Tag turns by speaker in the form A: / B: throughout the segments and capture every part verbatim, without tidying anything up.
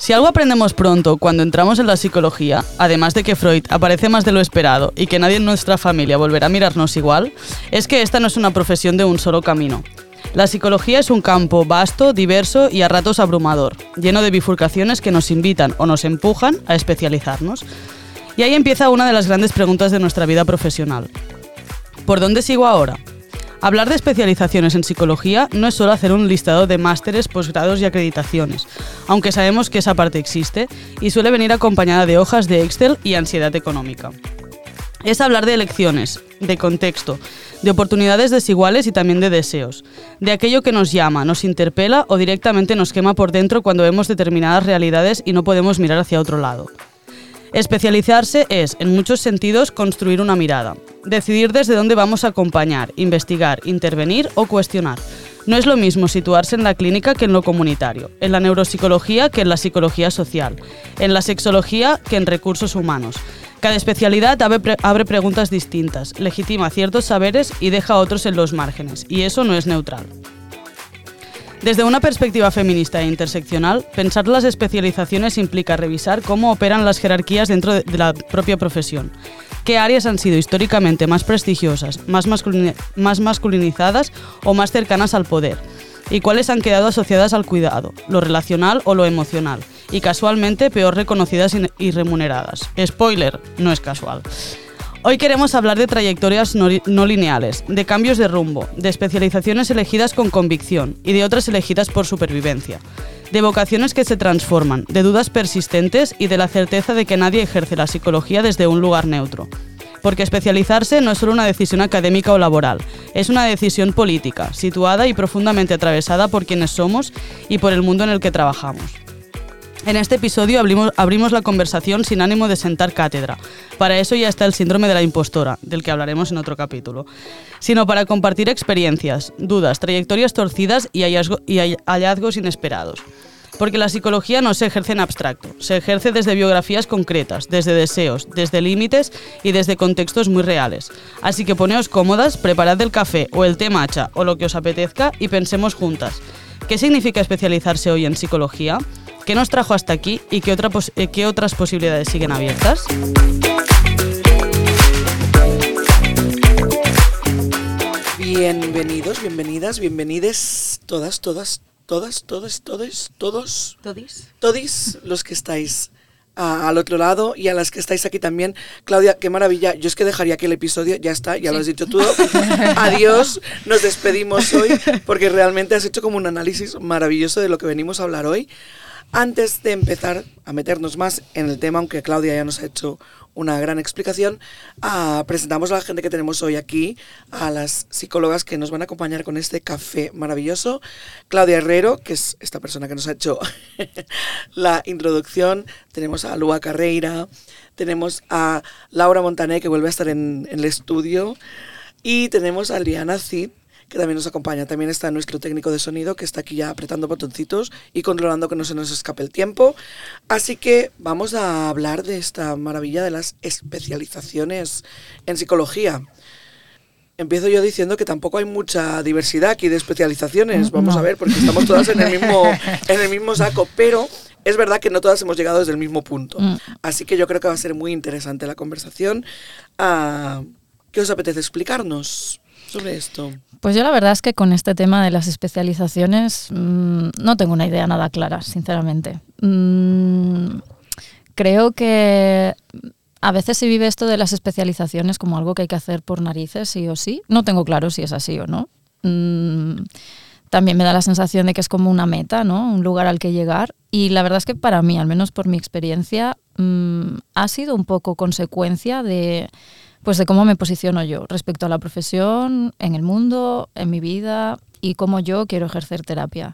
A: Si algo aprendemos pronto cuando entramos en la psicología, además de que Freud aparece más de lo esperado y que nadie en nuestra familia volverá a mirarnos igual, es que esta no es una profesión de un solo camino. La psicología es un campo vasto, diverso y a ratos abrumador, lleno de bifurcaciones que nos invitan o nos empujan a especializarnos. Y ahí empieza una de las grandes preguntas de nuestra vida profesional. ¿Por dónde sigo ahora? Hablar de especializaciones en psicología no es solo hacer un listado de másteres, posgrados y acreditaciones, aunque sabemos que esa parte existe y suele venir acompañada de hojas de Excel y ansiedad económica. Es hablar de elecciones, de contexto, de oportunidades desiguales y también de deseos, de aquello que nos llama, nos interpela o directamente nos quema por dentro cuando vemos determinadas realidades y no podemos mirar hacia otro lado. Especializarse es, en muchos sentidos, construir una mirada, decidir desde dónde vamos a acompañar, investigar, intervenir o cuestionar. No es lo mismo situarse en la clínica que en lo comunitario, en la neuropsicología que en la psicología social, en la sexología que en recursos humanos. Cada especialidad abre, pre- abre preguntas distintas, legitima ciertos saberes y deja a otros en los márgenes, y eso no es neutral. Desde una perspectiva feminista e interseccional, pensar las especializaciones implica revisar cómo operan las jerarquías dentro de la propia profesión, qué áreas han sido históricamente más prestigiosas, más, masculini- más masculinizadas o más cercanas al poder, y cuáles han quedado asociadas al cuidado, lo relacional o lo emocional, y casualmente peor reconocidas y remuneradas. Spoiler, no es casual. Hoy queremos hablar de trayectorias no, no lineales, de cambios de rumbo, de especializaciones elegidas con convicción y de otras elegidas por supervivencia, de vocaciones que se transforman, de dudas persistentes y de la certeza de que nadie ejerce la psicología desde un lugar neutro. Porque especializarse no es solo una decisión académica o laboral, es una decisión política, situada y profundamente atravesada por quienes somos y por el mundo en el que trabajamos. En este episodio abrimos, abrimos la conversación sin ánimo de sentar cátedra. Para eso ya está el síndrome de la impostora, del que hablaremos en otro capítulo. Sino para compartir experiencias, dudas, trayectorias torcidas y, hallazgo, y hallazgos inesperados. Porque la psicología no se ejerce en abstracto, se ejerce desde biografías concretas, desde deseos, desde límites y desde contextos muy reales. Así que poneos cómodas, preparad el café o el té matcha o lo que os apetezca y pensemos juntas. ¿Qué significa especializarse hoy en psicología? ¿Qué nos trajo hasta aquí y qué, otra pos- qué otras posibilidades siguen abiertas?
B: Bienvenidos, bienvenidas, bienvenides todas, todas, todas, todos, todos, todos,
A: ¿Todis?
B: todis los que estáis a, al otro lado y a las que estáis aquí también. Claudia, qué maravilla. Yo es que dejaría aquí el episodio, ya está, ya sí. Lo has dicho todo. Adiós, nos despedimos hoy porque realmente has hecho como un análisis maravilloso de lo que venimos a hablar hoy. Antes de empezar a meternos más en el tema, aunque Claudia ya nos ha hecho una gran explicación, uh, presentamos a la gente que tenemos hoy aquí, a las psicólogas que nos van a acompañar con este café maravilloso. Claudia Herrero, que es esta persona que nos ha hecho la introducción. Tenemos a Lua Carreira, tenemos a Laura Montané, que vuelve a estar en, en el estudio, y tenemos a Liana Cid, que también nos acompaña. También está nuestro técnico de sonido, que está aquí ya apretando botoncitos y controlando que no se nos escape el tiempo. Así que vamos a hablar de esta maravilla de las especializaciones en psicología. Empiezo yo diciendo que tampoco hay mucha diversidad aquí de especializaciones. Vamos no. a ver, porque estamos todas en el mismo, en el mismo saco, pero es verdad que no todas hemos llegado desde el mismo punto. Mm. Así que yo creo que va a ser muy interesante la conversación. Uh, ¿Qué os apetece explicarnos sobre esto?
C: Pues yo la verdad es que con este tema de las especializaciones mmm, no tengo una idea nada clara, sinceramente. Mm, creo que a veces se vive esto de las especializaciones como algo que hay que hacer por narices, sí o sí. No tengo claro si es así o no. Mm, también me da la sensación de que es como una meta, ¿no? Un lugar al que llegar. Y la verdad es que para mí, al menos por mi experiencia, mmm, ha sido un poco consecuencia de... pues de cómo me posiciono yo respecto a la profesión, en el mundo, en mi vida y cómo yo quiero ejercer terapia.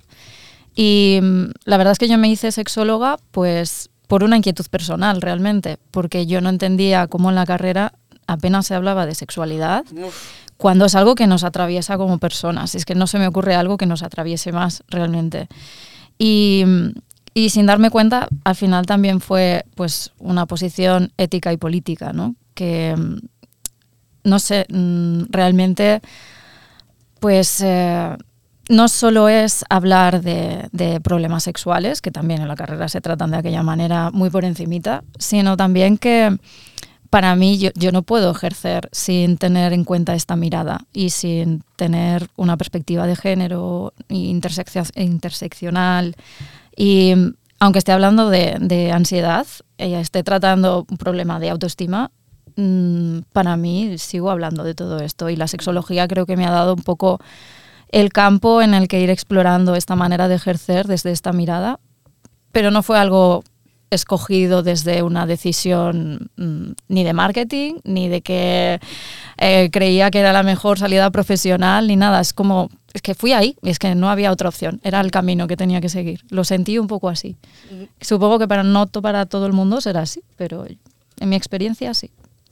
C: Y la verdad es que yo me hice sexóloga pues por una inquietud personal realmente, porque yo no entendía cómo en la carrera apenas se hablaba de sexualidad, Uf. cuando es algo que nos atraviesa como personas. Es que no se me ocurre algo que nos atraviese más realmente. Y... Y sin darme cuenta, al final también fue pues una posición ética y política, ¿no? Que, no sé, realmente, pues eh, no solo es hablar de, de problemas sexuales, que también en la carrera se tratan de aquella manera muy por encimita, sino también que para mí yo, yo no puedo ejercer sin tener en cuenta esta mirada y sin tener una perspectiva de género interseccio- interseccional. Y aunque esté hablando de, de ansiedad, ella esté tratando un problema de autoestima, mmm, para mí sigo hablando de todo esto. Y la sexología creo que me ha dado un poco el campo en el que ir explorando esta manera de ejercer desde esta mirada, pero no fue algo escogido desde una decisión mmm, ni de marketing, ni de que eh, creía que era la mejor salida profesional, ni nada. Es como, es que fui ahí, y es que no había otra opción, era el camino que tenía que seguir. Lo sentí un poco así. Uh-huh. Supongo que para no para todo el mundo será así, pero en mi experiencia sí.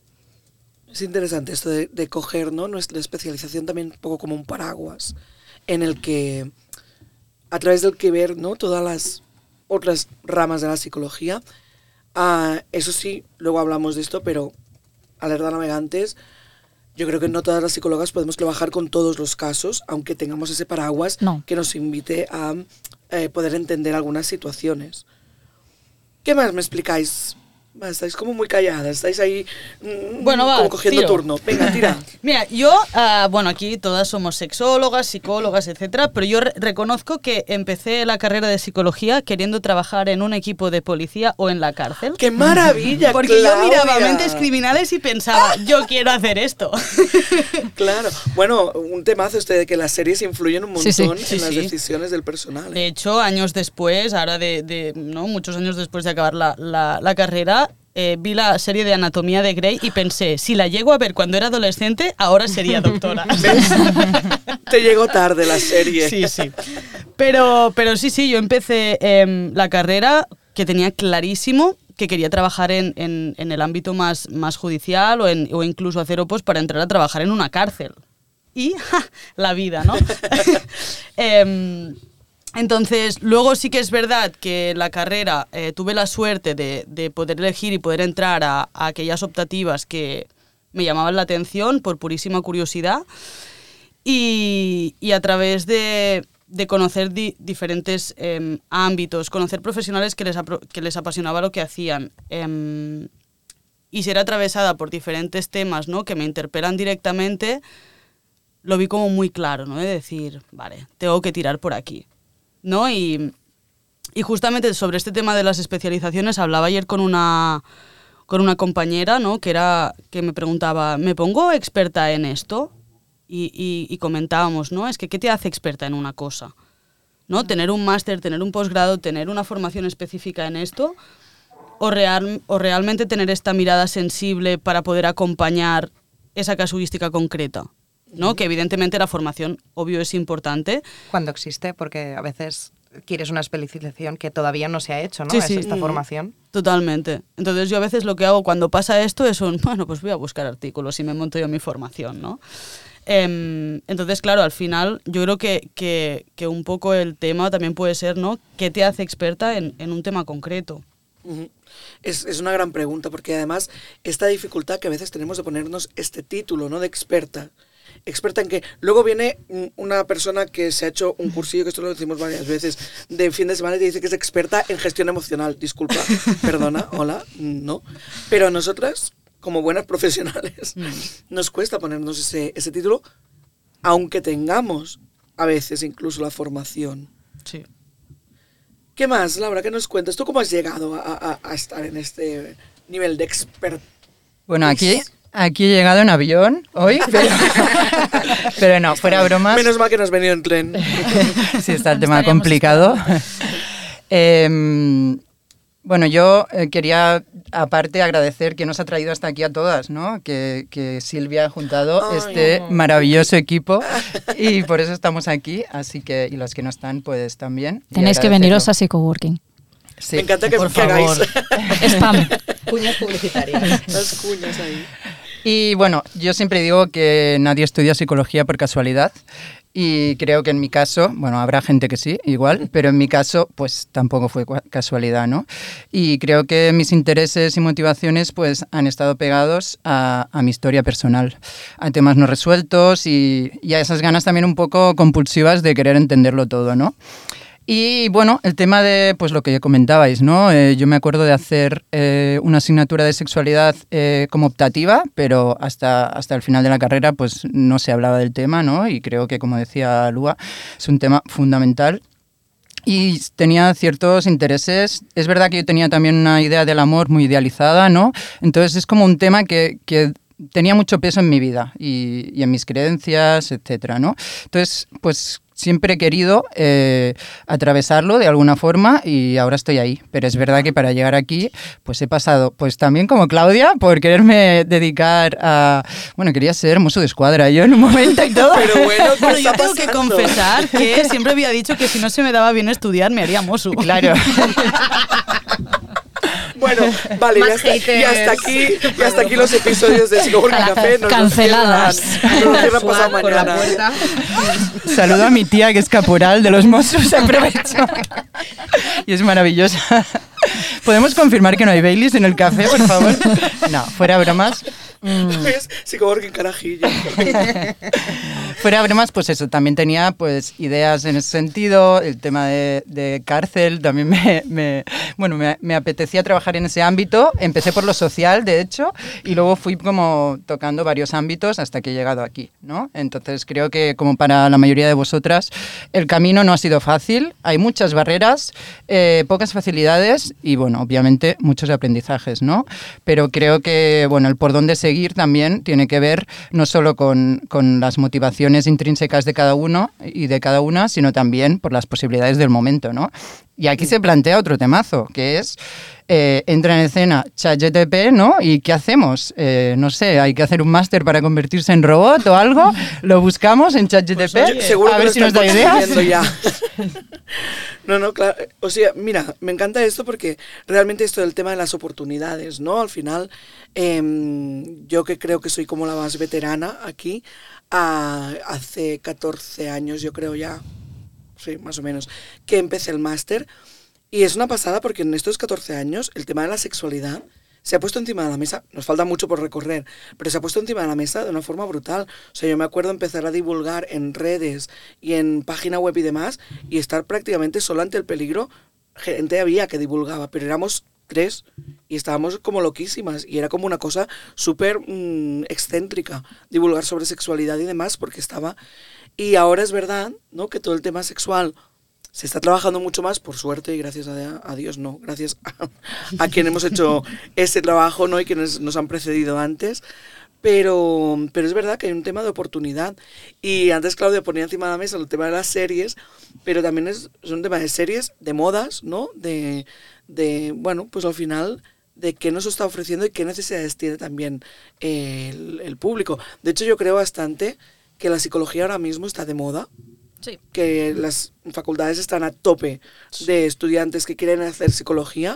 B: Es interesante esto de, de coger, ¿no?, nuestra especialización también un poco como un paraguas, en el que, a través del que ver, ¿no?, todas las otras ramas de la psicología. Uh, eso sí, luego hablamos de esto, pero alerta navegantes, yo creo que no todas las psicólogas podemos trabajar con todos los casos, aunque tengamos ese paraguas
C: no.
B: que nos invite a eh, poder entender algunas situaciones. ¿Qué más me explicáis? Va, estáis como muy calladas, estáis ahí mmm,
A: bueno, va,
B: como cogiendo
A: tiro.
B: turno. Venga, tira.
A: Mira, yo, uh, bueno, aquí todas somos sexólogas, psicólogas, etcétera, pero yo re- reconozco que empecé la carrera de psicología queriendo trabajar en un equipo de policía o en la cárcel.
B: ¡Qué maravilla,
A: Porque
B: Claudia!
A: yo miraba Mentes Criminales y pensaba, yo quiero hacer esto.
B: Claro. Bueno, un temazo este de que las series influyen un montón
C: sí, sí.
B: en
A: Sí,
B: las
A: sí.
B: decisiones del personal. ¿eh?
A: De hecho, años después, ahora de, de no muchos años después de acabar la, la, la carrera, Eh, vi la serie de Anatomía de Grey y pensé, si la llego a ver cuando era adolescente, ahora sería doctora.
B: ¿Ves? Te llegó tarde la serie.
A: Sí, sí. Pero, pero sí, sí, yo empecé eh, la carrera que tenía clarísimo que quería trabajar en, en, en el ámbito más, más judicial o, en, o incluso hacer opos para entrar a trabajar en una cárcel. Y ¡ja! La vida, ¿no? eh, Entonces, luego sí que es verdad que la carrera eh, tuve la suerte de, de poder elegir y poder entrar a, a aquellas optativas que me llamaban la atención por purísima curiosidad y, y a través de, de conocer di, diferentes eh, ámbitos, conocer profesionales que les, apro- que les apasionaba lo que hacían eh, y ser atravesada por diferentes temas, ¿no?, que me interpelan directamente, lo vi como muy claro, ¿no?, de decir, vale, tengo que tirar por aquí. ¿No? Y, y justamente sobre este tema de las especializaciones hablaba ayer con una, con una compañera, ¿no?, que, era, que me preguntaba, ¿me pongo experta en esto? Y, y, y comentábamos, ¿no? Es que ¿qué te hace experta en una cosa? ¿No? Tener un máster, tener un posgrado, tener una formación específica en esto, o, real, o realmente tener esta mirada sensible para poder acompañar esa casuística concreta. ¿No? Que evidentemente la formación, obvio, es importante.
D: Cuando existe, porque a veces quieres una especialización que todavía no se ha hecho, ¿no?
A: Sí,
D: es
A: sí.
D: esta
B: Mm.
D: formación.
A: Totalmente. Entonces yo a veces lo que hago cuando pasa esto es un, bueno, pues voy a buscar artículos y me monto yo mi formación, ¿no? Eh, entonces, claro, al final yo creo que, que, que un poco el tema también puede ser, ¿no?, ¿qué te hace experta en, en un tema concreto?
B: Uh-huh. Es, es una gran pregunta, porque además esta dificultad que a veces tenemos de ponernos este título, ¿no?, de experta. Experta en que luego viene una persona que se ha hecho un cursillo, que esto lo decimos varias veces, de fin de semana y te dice que es experta en gestión emocional. Disculpa, perdona, hola, no. Pero a nosotras, como buenas profesionales, mm. nos cuesta ponernos ese, ese título, aunque tengamos a veces incluso la formación.
A: Sí.
B: ¿Qué más, Laura? ¿Qué nos cuentas? ¿Tú cómo has llegado a, a, a estar en este nivel de expert?
E: Bueno, aquí... Aquí he llegado en avión hoy, pero, pero no, fuera bromas.
B: Menos mal que nos has venido en tren.
E: Sí, está el tema complicado. eh, bueno, yo eh, quería, aparte, agradecer que nos ha traído hasta aquí a todas, ¿no? Que, que Silvia ha juntado Ay, este no. maravilloso equipo y por eso estamos aquí, así que, y los que no están, pues también.
C: Tenéis que veniros a Psicoworking.
B: Sí. Me encanta que,
A: por
B: que hagáis
C: spam.
D: Cuñas publicitarias.
B: Las cuñas ahí.
E: Y bueno, yo siempre digo que nadie estudia psicología por casualidad. Y creo que en mi caso, bueno, habrá gente que sí, igual, pero en mi caso, pues tampoco fue casualidad, ¿no? Y creo que mis intereses y motivaciones, pues, han estado pegados a, a mi historia personal, a temas no resueltos y, y a esas ganas también un poco compulsivas de querer entenderlo todo, ¿no? Y bueno, el tema de pues lo que ya comentabais, ¿no? Eh, yo me acuerdo de hacer eh, una asignatura de sexualidad eh, como optativa, pero hasta, hasta el final de la carrera pues no se hablaba del tema, ¿no? Y creo que, como decía Lua, es un tema fundamental. Y tenía ciertos intereses. Es verdad que yo tenía también una idea del amor muy idealizada, ¿no? Entonces es como un tema que... que tenía mucho peso en mi vida y, y en mis creencias, etcétera, ¿no? Entonces, pues siempre he querido eh, atravesarlo de alguna forma y ahora estoy ahí. Pero es verdad que para llegar aquí, pues he pasado, pues también como Claudia, por quererme dedicar a... Bueno, quería ser mozo de escuadra yo en un momento y todo.
B: Pero bueno, ¿qué
A: Bueno,
B: está
A: yo tengo que
B: pasando?
A: confesar que siempre había dicho que si no se me daba bien estudiar, me haría mozo.
E: Claro.
B: Bueno, vale,
D: Más
B: ya hasta,
D: haters.
B: y hasta aquí, y hasta aquí los episodios de Psicoburger Café. Nos
C: Canceladas.
B: Nos cierran, nos cierran pasado
D: Swag por la
B: mañana.
D: puerta.
E: Saludo a mi tía, que es caporal de los Mossos, aprovecho. Y es maravillosa. ¿Podemos confirmar que no hay Baileys en el café, por favor? No, fuera bromas. Mm.
B: ¿Ves? Psicoburger Carajillo.
E: Fuera bromas, pues eso, también tenía pues ideas en ese sentido, el tema de, de cárcel, también me, me, bueno, me, me apetecía trabajar en ese ámbito, empecé por lo social, de hecho, y luego fui como tocando varios ámbitos hasta que he llegado aquí, ¿no? Entonces creo que como para la mayoría de vosotras, el camino no ha sido fácil, hay muchas barreras, eh, pocas facilidades y bueno, obviamente muchos aprendizajes, ¿no? Pero creo que, bueno, el por dónde seguir también tiene que ver no solo con, con las motivaciones intrínsecas de cada uno y de cada una, sino también por las posibilidades del momento, ¿no? Y aquí se plantea otro temazo, que es, eh, entra en escena ChatGPT, ¿no? ¿Y qué hacemos? Eh, no sé, hay que hacer un máster para convertirse en robot o algo, lo buscamos en ChatGPT,
B: Pues, seguro
E: a
B: que
E: ver
B: lo
E: si nos da
B: están
E: ideas.
B: consiguiendo ya. No, no, claro. O sea, mira, me encanta esto porque realmente esto del tema de las oportunidades, ¿no? Al final, eh, yo que creo que soy como la más veterana aquí, a, hace catorce años, yo creo ya, sí, más o menos, que empecé el máster. Y es una pasada porque en estos catorce años el tema de la sexualidad se ha puesto encima de la mesa, nos falta mucho por recorrer, pero se ha puesto encima de la mesa de una forma brutal. O sea, yo me acuerdo empezar a divulgar en redes y en página web y demás y estar prácticamente solo ante el peligro. Gente había que divulgaba, pero éramos tres y estábamos como loquísimas y era como una cosa súper mmm, excéntrica divulgar sobre sexualidad y demás porque estaba... Y ahora es verdad, ¿no?, que todo el tema sexual se está trabajando mucho más, por suerte, y gracias a, a Dios, no, gracias a, a quien hemos hecho ese trabajo, ¿no?, y quienes nos han precedido antes, pero, pero es verdad que hay un tema de oportunidad. Y antes Claudia ponía encima de la mesa el tema de las series, pero también es, es un tema de series, de modas, ¿no?, de, de, bueno, pues al final, de qué nos está ofreciendo y qué necesidades tiene también eh, el, el público. De hecho, yo creo bastante que la psicología ahora mismo está de moda.
A: Sí.
B: Que las facultades están a tope de estudiantes que quieren hacer psicología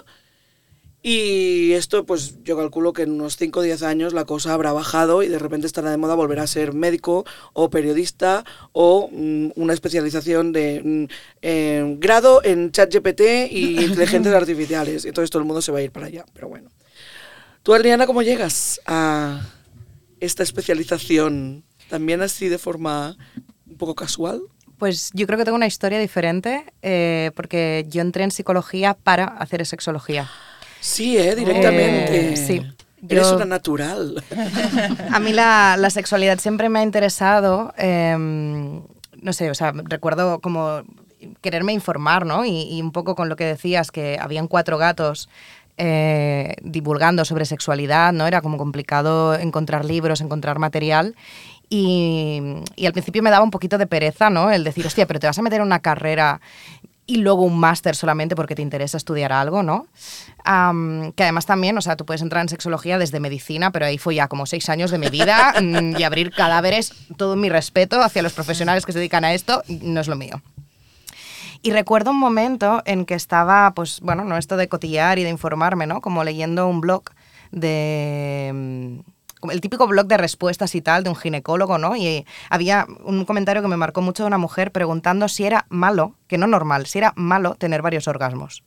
B: y esto pues yo calculo que en unos cinco o diez años la cosa habrá bajado y de repente estará de moda volver a ser médico o periodista o mm, una especialización de mm, eh, grado en ChatGPT y inteligencias artificiales y entonces todo el mundo se va a ir para allá, pero bueno. Tú, Adriana, ¿cómo llegas a esta especialización? ¿También así de forma un poco casual?
D: Pues yo creo que tengo una historia diferente, eh, porque yo entré en psicología para hacer sexología.
B: Sí, ¿eh? Directamente.
D: Eh, sí.
B: Eres
D: Yo-
B: una natural.
D: A mí la, la sexualidad siempre me ha interesado, eh, no sé, o sea, recuerdo como quererme informar, ¿no? Y, y un poco con lo que decías, que habían cuatro gatos eh, divulgando sobre sexualidad, ¿no? Era como complicado encontrar libros, encontrar material. Y, y al principio me daba un poquito de pereza, ¿no? El decir, hostia, pero te vas a meter en una carrera y luego un máster solamente porque te interesa estudiar algo, ¿no? Um, que además también, o sea, tú puedes entrar en sexología desde medicina, pero ahí fue ya como seis años de mi vida mm, y abrir cadáveres, todo mi respeto hacia los profesionales que se dedican a esto, no es lo mío. Y recuerdo un momento en que estaba, pues, bueno, no esto de cotillear y de informarme, ¿no? Como leyendo un blog de... como el típico blog de respuestas y tal de un ginecólogo, ¿no? Y había un comentario que me marcó mucho de una mujer preguntando si era malo, que no normal, si era malo tener varios orgasmos.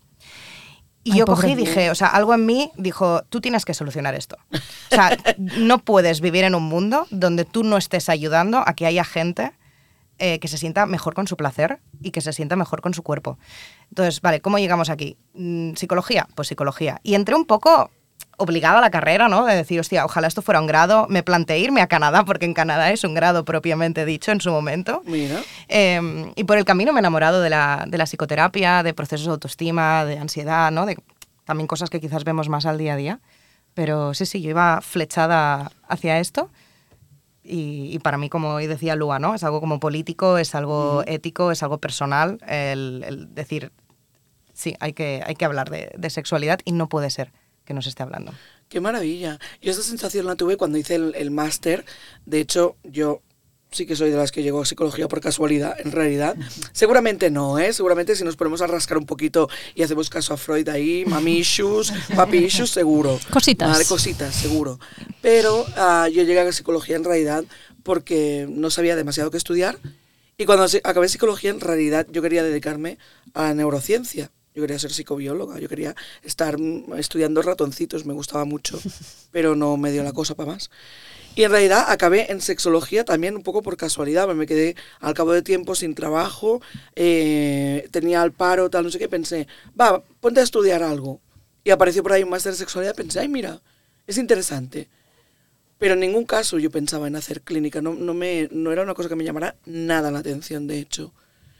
D: Y
C: Ay,
D: yo
C: pobre
D: cogí y dije, o sea, algo en mí dijo, tú tienes que solucionar esto. O sea, no puedes vivir en un mundo donde tú no estés ayudando a que haya gente eh, que se sienta mejor con su placer y que se sienta mejor con su cuerpo. Entonces, vale, ¿cómo llegamos aquí? ¿Psicología? Pues psicología. Y entré un poco obligada a la carrera, ¿no? De decir, hostia, ojalá esto fuera un grado. Me planteé irme a Canadá, porque en Canadá es un grado propiamente dicho en su momento.
B: Mira.
D: Eh, y por el camino me he enamorado de la, de la psicoterapia, de procesos de autoestima, de ansiedad, ¿no? De también cosas que quizás vemos más al día a día. Pero sí, sí, yo iba flechada hacia esto. Y, y para mí, como hoy decía Lua, ¿no? Es algo como político, es algo uh-huh. ético, es algo personal. El, el decir, sí, hay que, hay que hablar de, de sexualidad y no puede ser que nos esté hablando.
B: ¡Qué maravilla! Yo esa sensación la tuve cuando hice el, el máster. De hecho, yo sí que soy de las que llegó a psicología por casualidad, en realidad. Seguramente no, ¿eh? Seguramente si nos ponemos a rascar un poquito y hacemos caso a Freud ahí, mami issues, papi issues, seguro.
C: Cositas.
B: Vale, cositas, seguro. Pero uh, yo llegué a psicología en realidad porque no sabía demasiado qué estudiar. Y cuando acabé psicología, en realidad yo quería dedicarme a la neurociencia. Yo quería ser psicobióloga, yo quería estar estudiando ratoncitos, me gustaba mucho, pero no me dio la cosa para más. Y en realidad acabé en sexología también un poco por casualidad, me quedé al cabo de tiempo sin trabajo, eh, tenía el paro, tal, no sé qué, pensé, va, ponte a estudiar algo. Y apareció por ahí un máster de sexualidad, pensé, ay, mira, es interesante. Pero en ningún caso yo pensaba en hacer clínica, no, no, me, no era una cosa que me llamara nada la atención, de hecho.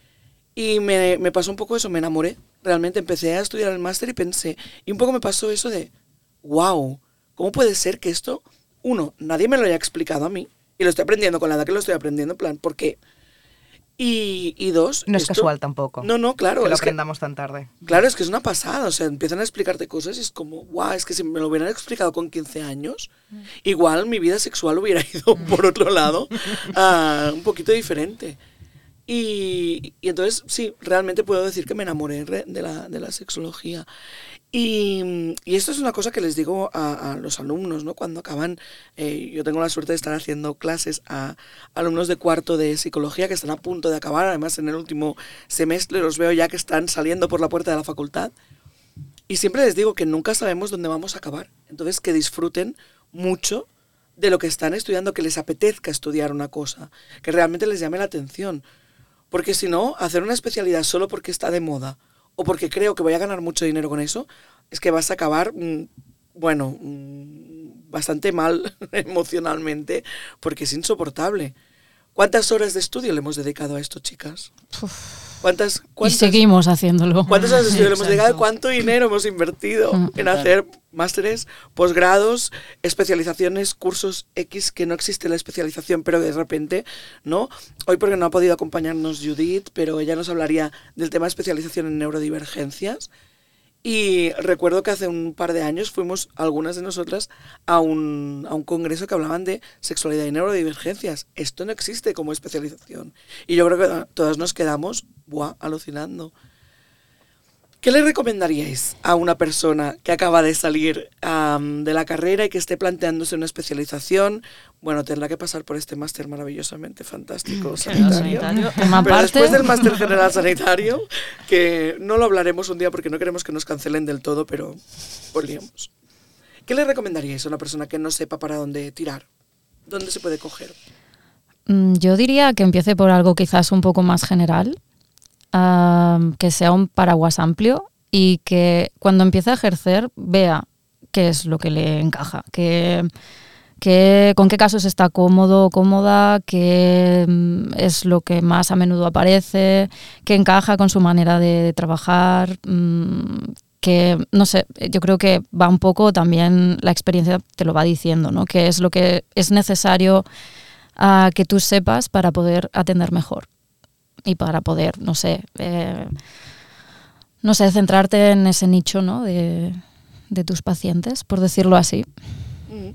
B: Y me, me pasó un poco eso, me enamoré. Realmente empecé a estudiar el máster y pensé, y un poco me pasó eso de, wow, ¿cómo puede ser que esto, uno, nadie me lo haya explicado a mí? Y lo estoy aprendiendo con la edad que lo estoy aprendiendo, en plan, ¿por qué? Y, y dos...
D: No es
B: esto,
D: casual tampoco.
B: No, no, claro.
D: Que lo
B: es
D: aprendamos
B: que,
D: tan tarde.
B: Claro, es que es una pasada, o sea, empiezan a explicarte cosas y es como, wow, es que si me lo hubieran explicado con quince años, mm. igual mi vida sexual hubiera ido por otro lado, uh, un poquito diferente. Y, y entonces, sí, realmente puedo decir que me enamoré de la, de la sexología. Y, y esto es una cosa que les digo a, a los alumnos, ¿no? Cuando acaban, eh, yo tengo la suerte de estar haciendo clases a alumnos de cuarto de psicología que están a punto de acabar, además en el último semestre los veo ya que están saliendo por la puerta de la facultad. Y siempre les digo que nunca sabemos dónde vamos a acabar. Entonces, que disfruten mucho de lo que están estudiando, que les apetezca estudiar una cosa, que realmente les llame la atención. Porque si no, hacer una especialidad solo porque está de moda o porque creo que voy a ganar mucho dinero con eso, es que vas a acabar, mmm, bueno, mmm, bastante mal emocionalmente, porque es insoportable. ¿Cuántas horas de estudio le hemos dedicado a esto, chicas? ¿Cuántas, cuántas,
C: y seguimos haciéndolo.
B: ¿Cuántas horas de estudio le hemos dedicado? ¿Cuánto dinero hemos invertido mm. en hacer másteres, posgrados, especializaciones, cursos X, que no existe la especialización, pero de repente, ¿no? Hoy porque no ha podido acompañarnos Judith, pero ella nos hablaría del tema de especialización en neurodivergencias. Y recuerdo que hace un par de años fuimos, algunas de nosotras, a un, a un congreso que hablaban de sexualidad y neurodivergencias. Esto no existe como especialización. Y yo creo que todas nos quedamos, ¡buah!, alucinando. ¿Qué le recomendaríais a una persona que acaba de salir um, de la carrera y que esté planteándose una especialización? Bueno, tendrá que pasar por este máster maravillosamente fantástico sanitario. sanitario. Pero después del máster general sanitario, que no lo hablaremos un día porque no queremos que nos cancelen del todo, pero podríamos. ¿Qué le recomendaríais a una persona que no sepa para dónde tirar? ¿Dónde se puede coger?
C: Yo diría que empiece por algo quizás un poco más general. Uh, que sea un paraguas amplio y que cuando empiece a ejercer vea qué es lo que le encaja, que, que, con qué casos está cómodo o cómoda, qué um, es lo que más a menudo aparece, qué encaja con su manera de, de trabajar, um, que no sé, yo creo que va un poco también, la experiencia te lo va diciendo, ¿no? Qué es lo que es necesario uh, que tú sepas para poder atender mejor. Y para poder, no sé, eh, no sé, centrarte en ese nicho, ¿no? de, de tus pacientes, por decirlo así.
B: Mm.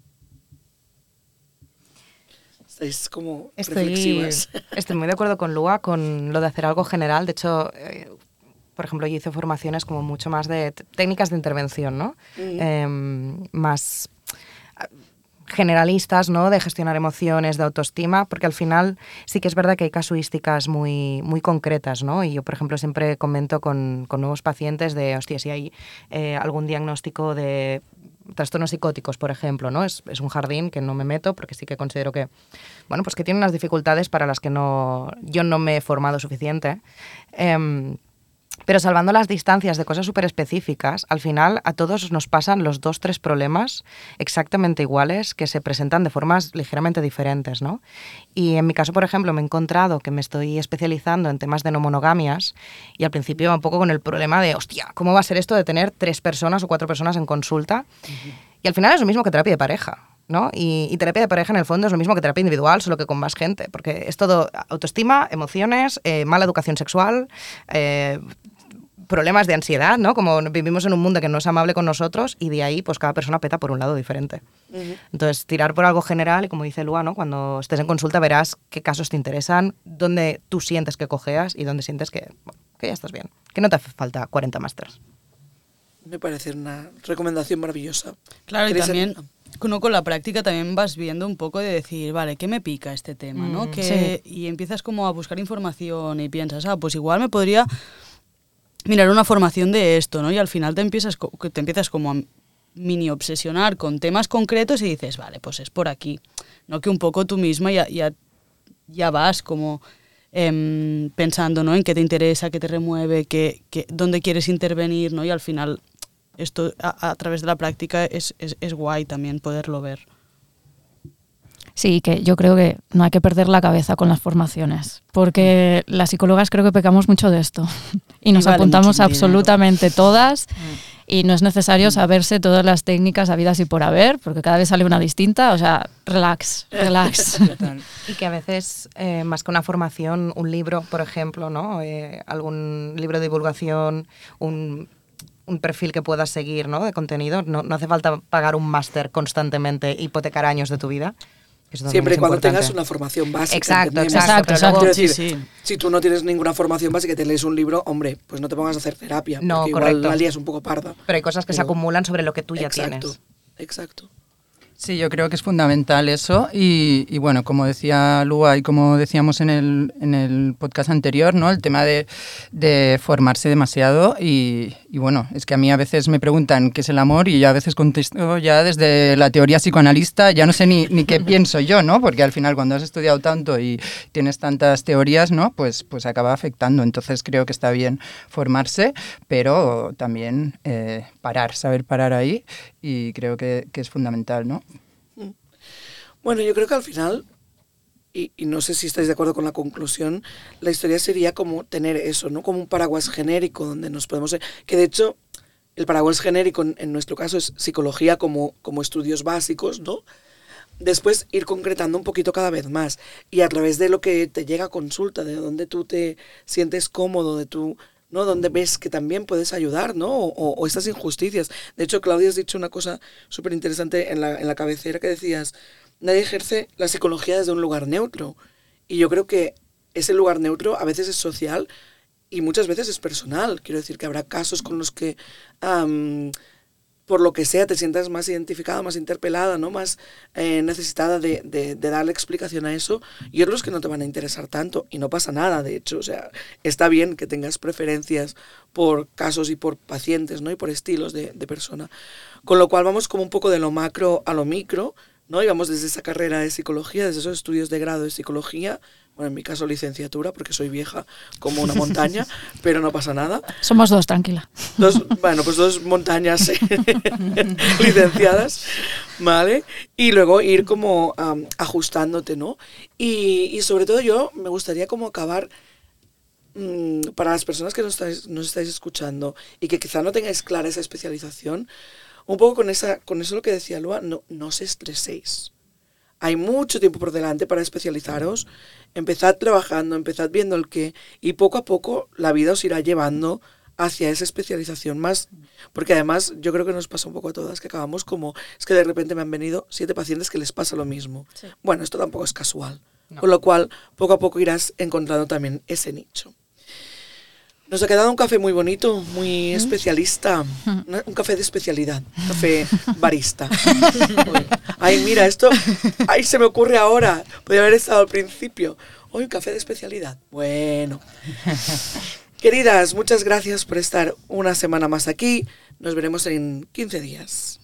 B: Estáis como
D: estoy,
B: reflexivas.
D: Estoy muy de acuerdo con Lua con lo de hacer algo general. De hecho, eh, por ejemplo, yo hice formaciones como mucho más de t- técnicas de intervención, ¿no? Mm. Eh, más generalistas, ¿no? De gestionar emociones, de autoestima, porque al final sí que es verdad que hay casuísticas muy, muy concretas, ¿no? Y yo, por ejemplo, siempre comento con, con nuevos pacientes de, hostia, si hay eh, algún diagnóstico de trastornos psicóticos, por ejemplo, ¿no? Es, es un jardín que no me meto porque sí que considero que, bueno, pues que tiene unas dificultades para las que no, yo no me he formado suficiente. Eh, Pero salvando las distancias de cosas súper específicas, al final a todos nos pasan los dos, tres problemas exactamente iguales que se presentan de formas ligeramente diferentes, ¿no? Y en mi caso, por ejemplo, me he encontrado que me estoy especializando en temas de no monogamias y al principio un poco con el problema de, hostia, ¿cómo va a ser esto de tener tres personas o cuatro personas en consulta? Uh-huh. Y al final es lo mismo que terapia de pareja, ¿no? Y, y terapia de pareja en el fondo es lo mismo que terapia individual, solo que con más gente, porque es todo autoestima, emociones, eh, mala educación sexual, eh, problemas de ansiedad, ¿no? Como vivimos en un mundo que no es amable con nosotros y de ahí pues cada persona peta por un lado diferente. Uh-huh. Entonces, tirar por algo general y como dice Lua, ¿no? Cuando estés en consulta verás qué casos te interesan, dónde tú sientes que cojeas y dónde sientes que, bueno, que ya estás bien, que no te hace falta cuarenta másters.
B: Me parece una recomendación maravillosa.
A: Claro, y también uno con la práctica también vas viendo un poco de decir, vale, ¿qué me pica este tema? ¿no? Mm, que, sí. Y empiezas como a buscar información y piensas, ah, pues igual me podría mirar una formación de esto, ¿no? Y al final te empiezas, te empiezas como a mini obsesionar con temas concretos y dices, vale, pues es por aquí. ¿No? Que un poco tú misma ya, ya, ya vas como eh, pensando, ¿no? En qué te interesa, qué te remueve, qué, qué, dónde quieres intervenir, ¿no? Y al final esto a, a través de la práctica es, es, es guay también poderlo ver.
C: Sí, que yo creo que no hay que perder la cabeza con las formaciones, porque mm. las psicólogas creo que pecamos mucho de esto y nos y vale apuntamos absolutamente todas mm. y no es necesario mm. saberse todas las técnicas habidas y por haber, porque cada vez sale una distinta, o sea, relax, relax.
D: Y que a veces, eh, más que una formación, un libro, por ejemplo, ¿no? Eh, algún libro de divulgación, un... un perfil que puedas seguir, ¿no? De contenido, no, no hace falta pagar un máster constantemente, hipotecar años de tu vida.
B: Siempre y cuando importante. Tengas una formación básica.
D: Exacto, exacto. exacto
B: luego, decir,
A: sí, sí.
B: Si tú no tienes ninguna formación básica y te lees un libro, hombre, pues no te pongas a hacer terapia.
D: No,
B: porque
D: correcto.
B: Igual la lía es un poco parda.
D: Pero hay cosas que pero, se acumulan sobre lo que tú ya
B: exacto,
D: tienes.
B: Exacto.
E: Sí, yo creo que es fundamental eso y, y bueno, como decía Lua y como decíamos en el, en el podcast anterior, ¿no? El tema de, de formarse demasiado y, y bueno, es que a mí a veces me preguntan qué es el amor y yo a veces contesto ya desde la teoría psicoanalista, ya no sé ni, ni qué pienso yo, ¿no? Porque al final cuando has estudiado tanto y tienes tantas teorías, ¿no? Pues, pues acaba afectando, entonces creo que está bien formarse, pero también eh, parar, saber parar ahí y creo que, que es fundamental, ¿no?
B: Bueno, yo creo que al final, y, y no sé si estáis de acuerdo con la conclusión, la historia sería como tener eso, ¿no? Como un paraguas genérico donde nos podemos... Que de hecho, el paraguas genérico en, en nuestro caso es psicología como, como estudios básicos, ¿no? Después ir concretando un poquito cada vez más. Y a través de lo que te llega a consulta, de donde tú te sientes cómodo, de tu... ¿no? Donde ves que también puedes ayudar, ¿no? O, o, o estas injusticias. De hecho, Claudia, has dicho una cosa súper interesante en la, en la cabecera que decías... Nadie ejerce la psicología desde un lugar neutro. Y yo creo que ese lugar neutro a veces es social y muchas veces es personal. Quiero decir que habrá casos con los que, um, por lo que sea, te sientas más identificada, más interpelada, ¿no? Más eh, necesitada de, de, de darle explicación a eso. Y otros que no te van a interesar tanto. Y no pasa nada, de hecho. O sea, está bien que tengas preferencias por casos y por pacientes, ¿no? Y por estilos de, de persona. Con lo cual vamos como un poco de lo macro a lo micro, ¿no? Y vamos desde esa carrera de psicología, desde esos estudios de grado de psicología, bueno, en mi caso licenciatura, porque soy vieja como una montaña, pero no pasa nada.
C: Somos dos, tranquila.
B: Dos, bueno, pues dos montañas licenciadas, ¿vale? Y luego ir como um, ajustándote, ¿no? Y, y sobre todo yo me gustaría como acabar, um, para las personas que nos estáis, nos estáis escuchando y que quizá no tengáis clara esa especialización, un poco con esa con eso lo que decía Lua, no, no os estreséis. Hay mucho tiempo por delante para especializaros. Empezad trabajando, empezad viendo el qué, y poco a poco la vida os irá llevando hacia esa especialización más. Porque además yo creo que nos pasa un poco a todas, que acabamos como, es que de repente me han venido siete pacientes que les pasa lo mismo. Sí. Bueno, esto tampoco es casual. No. Con lo cual, poco a poco irás encontrando también ese nicho. Nos ha quedado un café muy bonito, muy especialista. Una- Un café de especialidad, un café barista. Uy. Ay, mira, esto, ay, se me ocurre ahora. Podría haber estado al principio. Hoy un café de especialidad. Bueno. Queridas, muchas gracias por estar una semana más aquí. Nos veremos en quince días.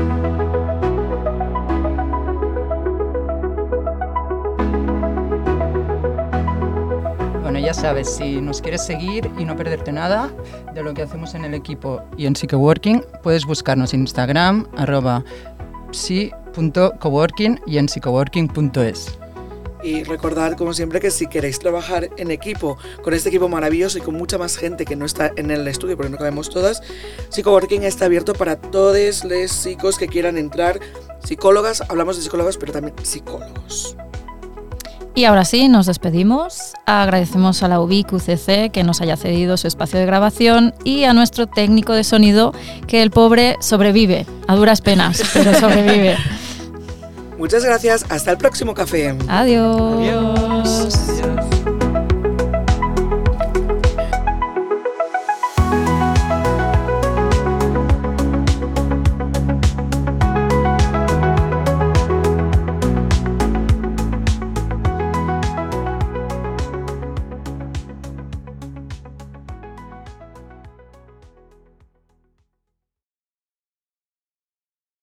E: Bueno, ya sabes, si nos quieres seguir y no perderte nada de lo que hacemos en el equipo y en Psicoworking, puedes buscarnos en Instagram, arroba psi punto coworking y en psicoworking punto es.
B: Y recordad, como siempre, que si queréis trabajar en equipo, con este equipo maravilloso y con mucha más gente que no está en el estudio, porque no cabemos todas, Psicoworking está abierto para todos los psicos que quieran entrar. Psicólogas, hablamos de psicólogas, pero también psicólogos.
C: Y ahora sí, nos despedimos. Agradecemos a la U B I C U C C que nos haya cedido su espacio de grabación y a nuestro técnico de sonido, que el pobre sobrevive, a duras penas, pero sobrevive.
B: Muchas gracias, hasta el próximo café.
C: Adiós.
A: Adiós.